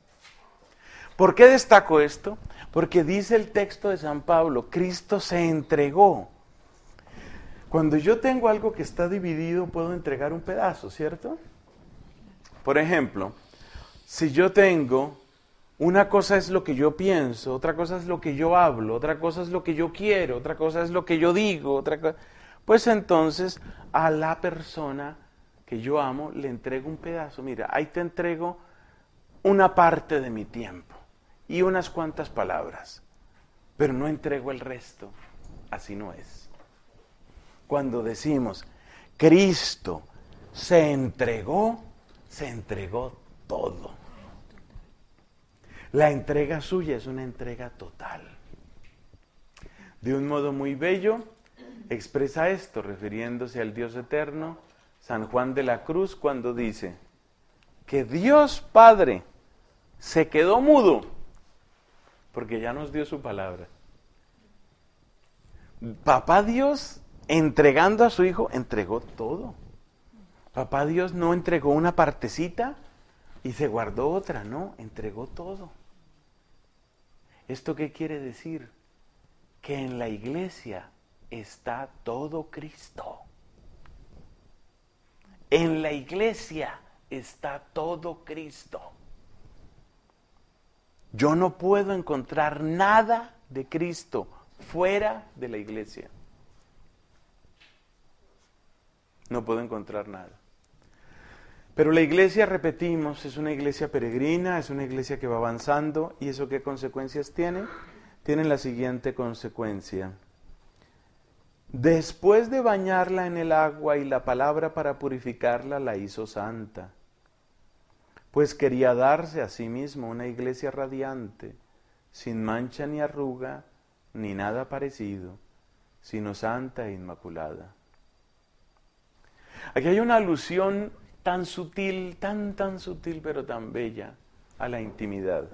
¿Por qué destaco esto? Porque dice el texto de San Pablo, Cristo se entregó. Cuando yo tengo algo que está dividido, puedo entregar un pedazo, ¿cierto? Por ejemplo, si yo tengo, una cosa es lo que yo pienso, otra cosa es lo que yo hablo, otra cosa es lo que yo quiero, otra cosa es lo que yo digo, otra cosa, pues entonces a la persona que yo amo le entrego un pedazo. Mira, ahí te entrego una parte de mi tiempo y unas cuantas palabras, pero no entrego el resto. Así no es. Cuando decimos, Cristo se entregó, se entregó todo. La entrega suya es una entrega total. De un modo muy bello, expresa esto, refiriéndose al Dios eterno, San Juan de la Cruz, cuando dice que Dios Padre se quedó mudo, porque ya nos dio su palabra. Papá Dios, entregando a su Hijo, entregó todo. Papá Dios no entregó una partecita y se guardó otra, no, entregó todo. ¿Esto qué quiere decir? Que en la iglesia está todo Cristo. En la iglesia está todo Cristo. Yo no puedo encontrar nada de Cristo fuera de la iglesia. No puedo encontrar nada. Pero la iglesia, repetimos, es una iglesia peregrina, es una iglesia que va avanzando. ¿Y eso qué consecuencias tiene? Tiene la siguiente consecuencia. Después de bañarla en el agua y la palabra para purificarla, la hizo santa. Pues quería darse a sí mismo una iglesia radiante, sin mancha ni arruga, ni nada parecido, sino santa e inmaculada. Aquí hay una alusión tan sutil, tan, tan sutil, pero tan bella, a la intimidad.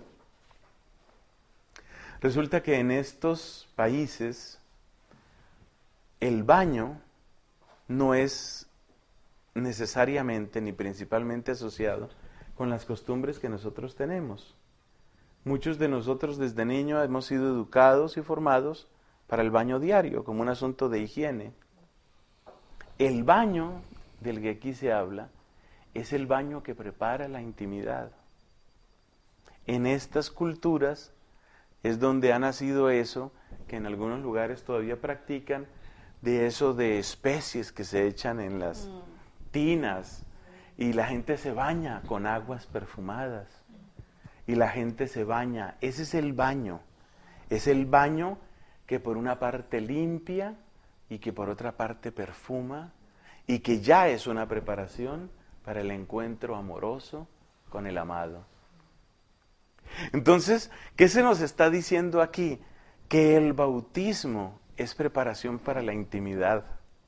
Resulta que en estos países el baño no es necesariamente ni principalmente asociado con las costumbres que nosotros tenemos. Muchos de nosotros desde niños hemos sido educados y formados para el baño diario, como un asunto de higiene. El baño del que aquí se habla es el baño que prepara la intimidad. En estas culturas es donde ha nacido eso que en algunos lugares todavía practican, de eso de especies que se echan en las tinas y la gente se baña con aguas perfumadas y la gente se baña. Ese es el baño. Es el baño que por una parte limpia y que por otra parte perfuma y que ya es una preparación para el encuentro amoroso con el amado. Entonces, ¿qué se nos está diciendo aquí? Que el bautismo es preparación para la intimidad.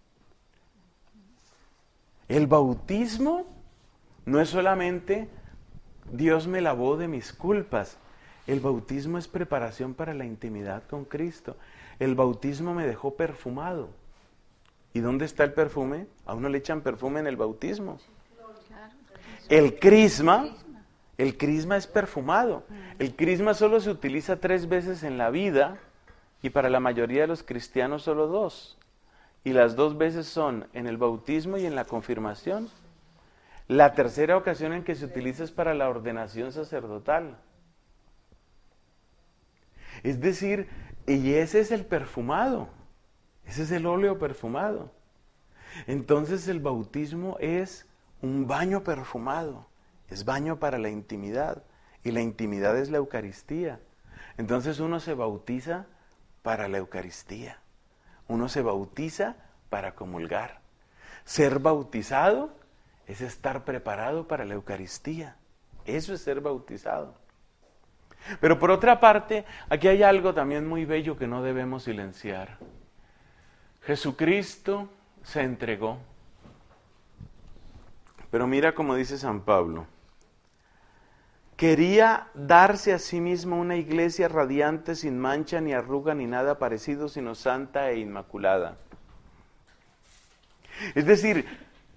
El bautismo no es solamente Dios me lavó de mis culpas. El bautismo es preparación para la intimidad con Cristo. El bautismo me dejó perfumado. ¿Y dónde está el perfume? A uno le echan perfume en el bautismo. El crisma, el crisma es perfumado. El crisma solo se utiliza tres veces en la vida y para la mayoría de los cristianos solo dos. Y las dos veces son en el bautismo y en la confirmación. La tercera ocasión en que se utiliza es para la ordenación sacerdotal. Es decir, y ese es el perfumado. Ese es el óleo perfumado. Entonces el bautismo es un baño perfumado. Es baño para la intimidad. Y la intimidad es la Eucaristía. Entonces uno se bautiza para la Eucaristía. Uno se bautiza para comulgar. Ser bautizado es estar preparado para la Eucaristía. Eso es ser bautizado. Pero por otra parte, aquí hay algo también muy bello que no debemos silenciar. Jesucristo se entregó. Pero mira como dice San Pablo. Quería darse a sí mismo una iglesia radiante, sin mancha, ni arruga, ni nada parecido, sino santa e inmaculada. Es decir,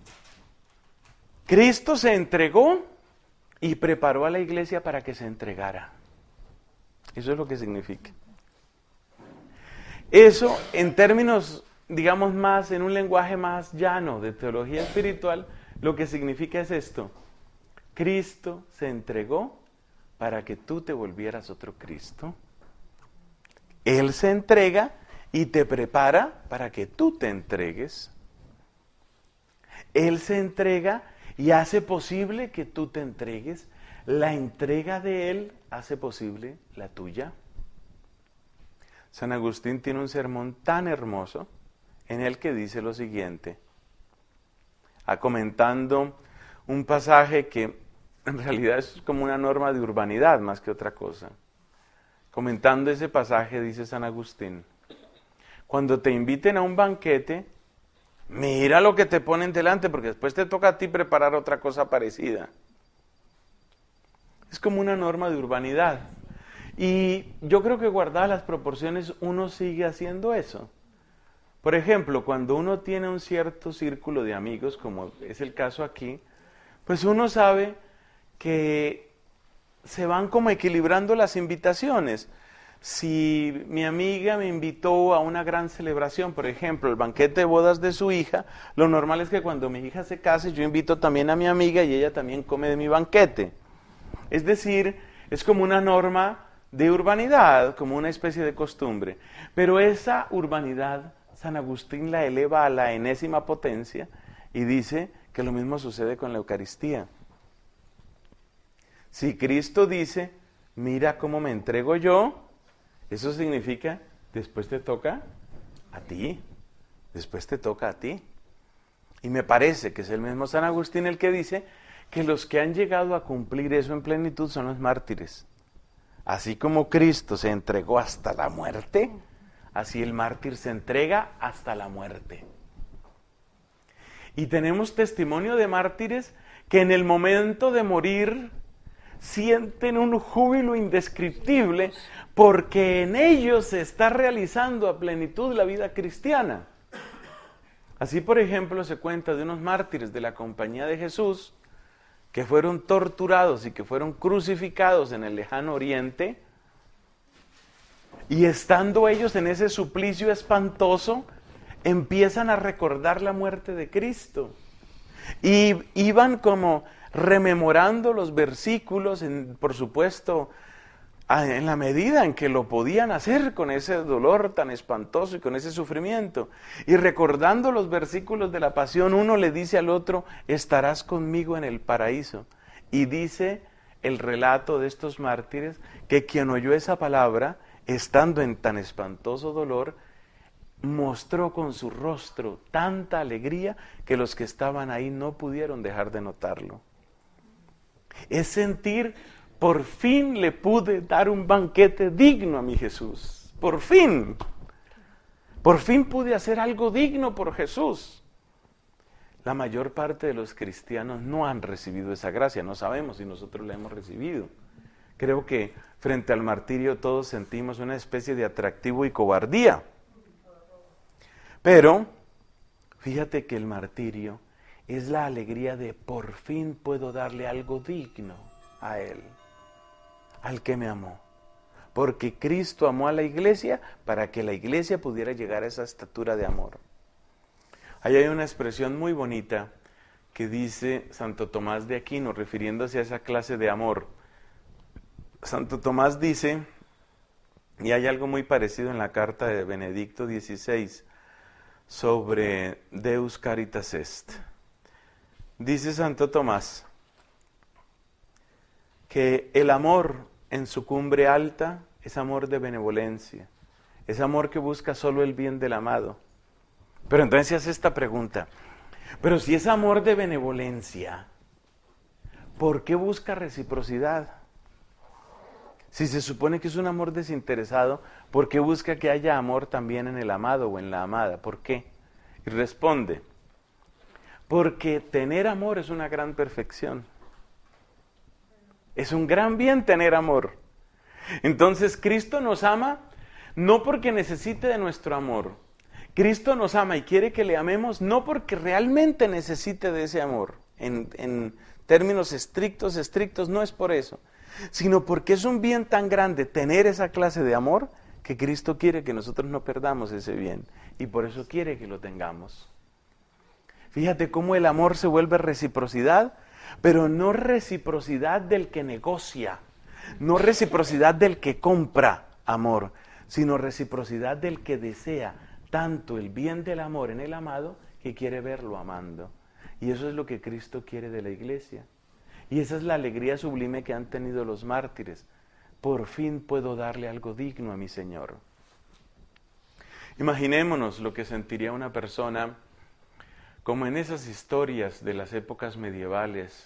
Cristo se entregó y preparó a la iglesia para que se entregara. Eso es lo que significa. Eso, en términos, digamos más, en un lenguaje más llano de teología espiritual, lo que significa es esto. Cristo se entregó para que tú te volvieras otro Cristo. Él se entrega y te prepara para que tú te entregues. Él se entrega y hace posible que tú te entregues. La entrega de Él hace posible la tuya. San Agustín tiene un sermón tan hermoso en el que dice lo siguiente, comentando un pasaje que en realidad es como una norma de urbanidad más que otra cosa. Comentando ese pasaje dice San Agustín, cuando te inviten a un banquete, mira lo que te ponen delante, porque después te toca a ti preparar otra cosa parecida. Es como una norma de urbanidad. Y yo creo que guardadas las proporciones uno sigue haciendo eso. Por ejemplo, cuando uno tiene un cierto círculo de amigos, como es el caso aquí, pues uno sabe que se van como equilibrando las invitaciones. Si mi amiga me invitó a una gran celebración, por ejemplo, el banquete de bodas de su hija, lo normal es que cuando mi hija se case, yo invito también a mi amiga y ella también come de mi banquete. Es decir, es como una norma de urbanidad, como una especie de costumbre. Pero esa urbanidad, San Agustín la eleva a la enésima potencia y dice que lo mismo sucede con la Eucaristía. Si Cristo dice, mira cómo me entrego yo, eso significa, después te toca a ti, después te toca a ti. Y me parece que es el mismo San Agustín el que dice que los que han llegado a cumplir eso en plenitud son los mártires. Así como Cristo se entregó hasta la muerte, así el mártir se entrega hasta la muerte. Y tenemos testimonio de mártires que en el momento de morir sienten un júbilo indescriptible porque en ellos se está realizando a plenitud la vida cristiana. Así, por ejemplo, se cuenta de unos mártires de la Compañía de Jesús que fueron torturados y que fueron crucificados en el lejano oriente, y estando ellos en ese suplicio espantoso, empiezan a recordar la muerte de Cristo. Y iban como rememorando los versículos, en, por supuesto, en la medida en que lo podían hacer con ese dolor tan espantoso y con ese sufrimiento. Y recordando los versículos de la pasión, uno le dice al otro, estarás conmigo en el paraíso. Y dice el relato de estos mártires que quien oyó esa palabra, estando en tan espantoso dolor, mostró con su rostro tanta alegría que los que estaban ahí no pudieron dejar de notarlo. Es sentir, por fin le pude dar un banquete digno a mi Jesús. Por fin. Por fin pude hacer algo digno por Jesús. La mayor parte de los cristianos no han recibido esa gracia. No sabemos si nosotros la hemos recibido. Creo que frente al martirio todos sentimos una especie de atractivo y cobardía. Pero, fíjate que el martirio es la alegría de por fin puedo darle algo digno a Él, al que me amó. Porque Cristo amó a la iglesia para que la iglesia pudiera llegar a esa estatura de amor. Ahí hay una expresión muy bonita que dice Santo Tomás de Aquino, refiriéndose a esa clase de amor. Santo Tomás dice, y hay algo muy parecido en la carta de Benedicto dieciséis, sobre Deus Caritas Est. Dice Santo Tomás que el amor en su cumbre alta es amor de benevolencia, es amor que busca solo el bien del amado. Pero entonces se hace esta pregunta, pero si es amor de benevolencia, ¿por qué busca reciprocidad? Si se supone que es un amor desinteresado, ¿por qué busca que haya amor también en el amado o en la amada? ¿Por qué? Y responde, porque tener amor es una gran perfección. Es un gran bien tener amor. Entonces Cristo nos ama no porque necesite de nuestro amor. Cristo nos ama y quiere que le amemos no porque realmente necesite de ese amor. En, en términos estrictos, estrictos, no es por eso. Sino porque es un bien tan grande tener esa clase de amor que Cristo quiere que nosotros no perdamos ese bien. Y por eso quiere que lo tengamos. Fíjate cómo el amor se vuelve reciprocidad, pero no reciprocidad del que negocia, no reciprocidad del que compra amor, sino reciprocidad del que desea tanto el bien del amor en el amado que quiere verlo amando. Y eso es lo que Cristo quiere de la iglesia. Y esa es la alegría sublime que han tenido los mártires. Por fin puedo darle algo digno a mi Señor. Imaginémonos lo que sentiría una persona como en esas historias de las épocas medievales,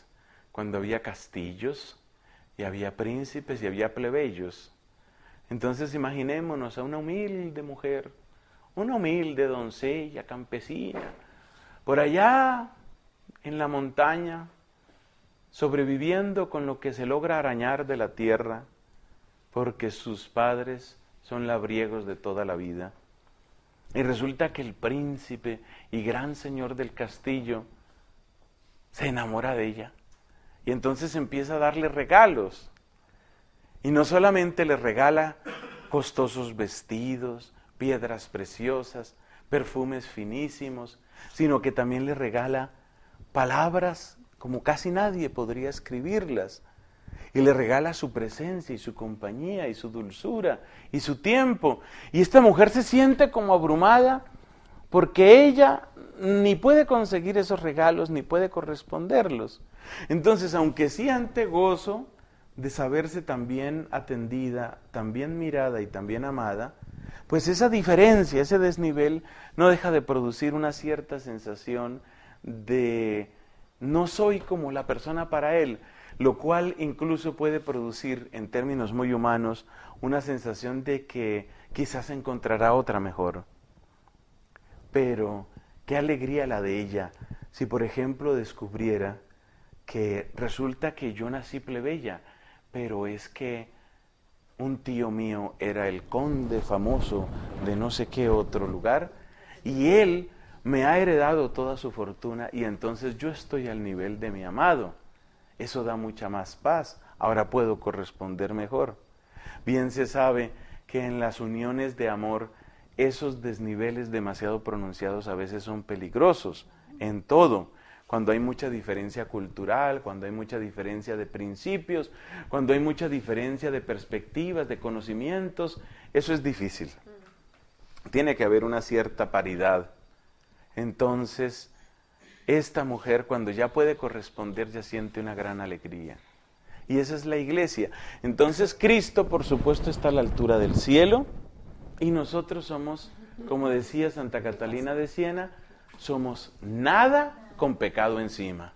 cuando había castillos y había príncipes y había plebeyos. Entonces imaginémonos a una humilde mujer, una humilde doncella campesina, por allá en la montaña, sobreviviendo con lo que se logra arañar de la tierra, porque sus padres son labriegos de toda la vida. Y resulta que el príncipe y gran señor del castillo se enamora de ella. Y entonces empieza a darle regalos. Y no solamente le regala costosos vestidos, piedras preciosas, perfumes finísimos, sino que también le regala palabras como casi nadie podría escribirlas. Y le regala su presencia y su compañía y su dulzura y su tiempo. Y esta mujer se siente como abrumada porque ella ni puede conseguir esos regalos ni puede corresponderlos. Entonces, aunque siente gozo de saberse también atendida, también mirada y también amada, pues esa diferencia, ese desnivel no deja de producir una cierta sensación de no soy como la persona para él, lo cual incluso puede producir, en términos muy humanos, una sensación de que quizás encontrará otra mejor. Pero qué alegría la de ella si, por ejemplo, descubriera que resulta que yo nací plebeya, pero es que un tío mío era el conde famoso de no sé qué otro lugar y él me ha heredado toda su fortuna y entonces yo estoy al nivel de mi amado. Eso da mucha más paz. Ahora puedo corresponder mejor. Bien se sabe que en las uniones de amor esos desniveles demasiado pronunciados a veces son peligrosos en todo. Cuando hay mucha diferencia cultural, cuando hay mucha diferencia de principios, cuando hay mucha diferencia de perspectivas, de conocimientos, eso es difícil. Tiene que haber una cierta paridad. Entonces, esta mujer cuando ya puede corresponder ya siente una gran alegría. Y esa es la iglesia. Entonces Cristo, por supuesto, está a la altura del cielo y nosotros somos, como decía Santa Catalina de Siena, somos nada con pecado encima.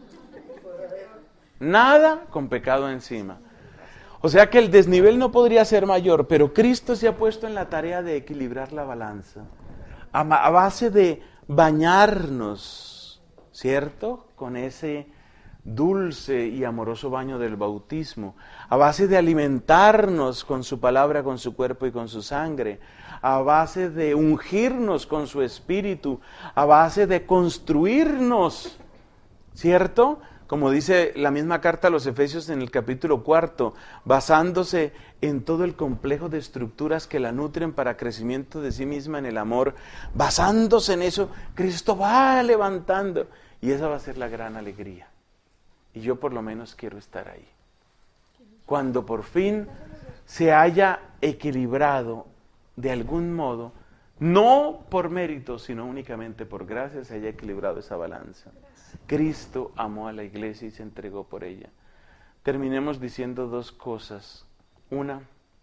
Nada con pecado encima. O sea que el desnivel no podría ser mayor, pero Cristo se ha puesto en la tarea de equilibrar la balanza. A, a base de bañarnos, ¿cierto? Con ese dulce y amoroso baño del bautismo, a base de alimentarnos con su palabra, con su cuerpo y con su sangre, a base de ungirnos con su espíritu, a base de construirnos, ¿cierto? Como dice la misma carta a los Efesios en el capítulo cuarto, basándose en todo el complejo de estructuras que la nutren para crecimiento de sí misma en el amor, basándose en eso, Cristo va levantando y esa va a ser la gran alegría. Y yo por lo menos quiero estar ahí. Cuando por fin se haya equilibrado de algún modo, no por mérito, sino únicamente por gracia, se haya equilibrado esa balanza. Cristo amó a la iglesia y se entregó por ella. Terminemos diciendo dos cosas. Una,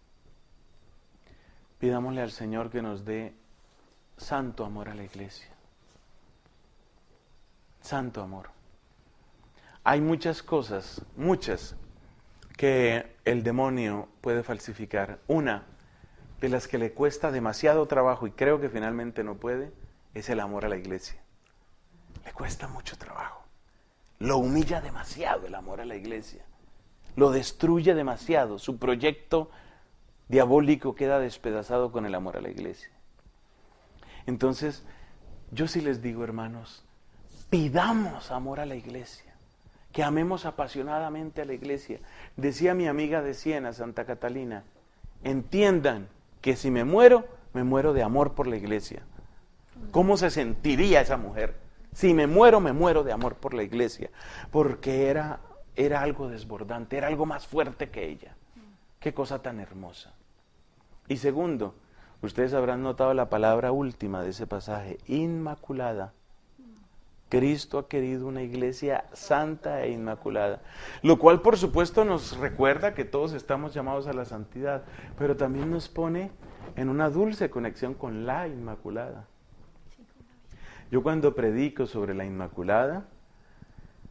pidámosle al Señor que nos dé santo amor a la iglesia. Santo amor. Hay muchas cosas, muchas, que el demonio puede falsificar. Una de las que le cuesta demasiado trabajo y creo que finalmente no puede, es el amor a la iglesia. Le cuesta mucho trabajo. Lo humilla demasiado el amor a la iglesia. Lo destruye demasiado. Su proyecto diabólico queda despedazado con el amor a la iglesia. Entonces, yo sí les digo, hermanos, pidamos amor a la iglesia. Que amemos apasionadamente a la iglesia. Decía mi amiga de Siena, Santa Catalina, entiendan que si me muero, me muero de amor por la iglesia. ¿Cómo se sentiría esa mujer? Si me muero, me muero de amor por la iglesia. Porque era, era algo desbordante, era algo más fuerte que ella. Qué cosa tan hermosa. Y segundo, ustedes habrán notado la palabra última de ese pasaje, inmaculada. Cristo ha querido una iglesia santa e inmaculada, lo cual por supuesto nos recuerda que todos estamos llamados a la santidad, pero también nos pone en una dulce conexión con la Inmaculada. Yo cuando predico sobre la Inmaculada,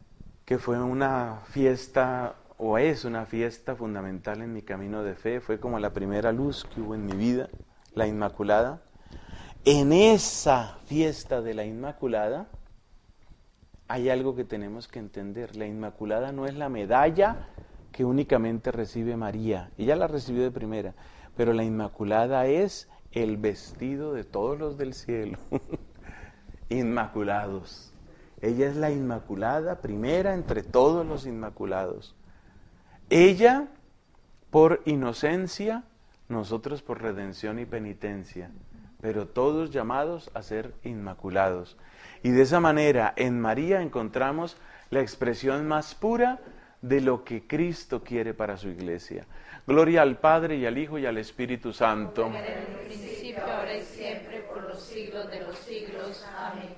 que fue una fiesta, o es una fiesta fundamental en mi camino de fe, fue como la primera luz que hubo en mi vida, la Inmaculada. En esa fiesta de la Inmaculada hay algo que tenemos que entender. La Inmaculada no es la medalla que únicamente recibe María, ella la recibió de primera, pero la Inmaculada es el vestido de todos los del cielo, inmaculados. Ella es la Inmaculada primera entre todos los inmaculados. Ella por inocencia, nosotros por redención y penitencia, pero todos llamados a ser inmaculados. Y de esa manera en María encontramos la expresión más pura de lo que Cristo quiere para su iglesia. Gloria al Padre y al Hijo y al Espíritu Santo. En el principio, ahora y siempre, por los siglos de los siglos. Amén.